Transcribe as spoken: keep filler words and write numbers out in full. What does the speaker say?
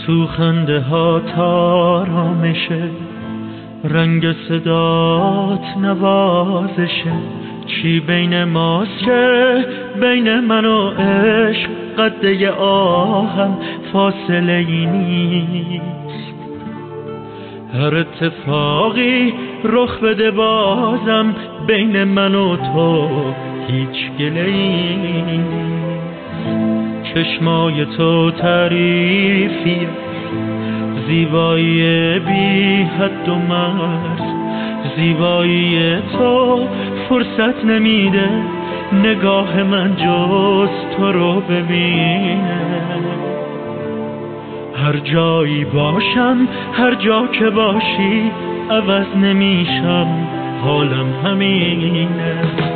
تو خنده ها تارامشه، رنگ صدات نوازشه. چی بین ماست که بین من و عشق قده آهم فاصله ای نیست. هر اتفاقی رخ بده بازم بین من و تو هیچ گله‌ای نیست. چشمای تو تعریفی زیبایی بی حد و مرز، زیبایی تو فرصت نمیده نگاه من جز تو رو ببینه. هر جایی باشم هر جا که باشی عوض نمیشم، حالم همینه.